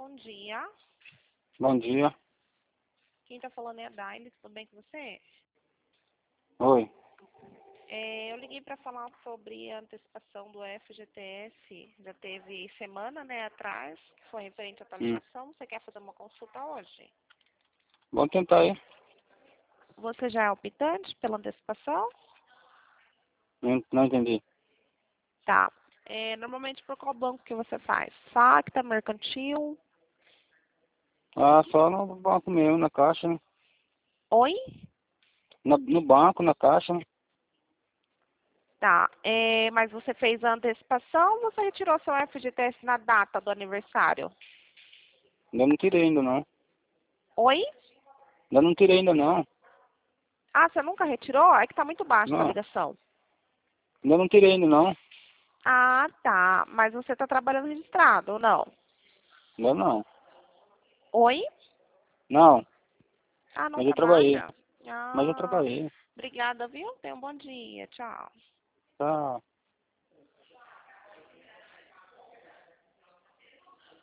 bom dia. Bom dia. Quem está falando é a Daile, tudo bem com você? Oi. Eu liguei para falar sobre a antecipação do FGTS. Já teve semana, né, atrás, que foi referente à atualização. Você quer fazer uma consulta hoje? Vamos tentar aí. Você já é optante pela antecipação? Não entendi. Tá. Normalmente por qual banco que você faz? Facta, Mercantil? Ah, só no banco mesmo, na caixa, né? Oi? No banco, na caixa, né? Tá. Mas você fez a antecipação ou você retirou seu FGTS na data do aniversário? Ainda não tirei ainda não. Oi? Ainda não tirei ainda não. Ah, você nunca retirou? É que tá muito baixo a Não. ligação. Ainda não tirei ainda não. Ah, tá. Mas você tá trabalhando registrado ou não? Ainda não. Oi? Não. Ah, não Mas eu trabalhei. trabalha? Mas eu Ah, trabalhei. obrigada, viu? Tenha um bom dia. Tchau. Tá.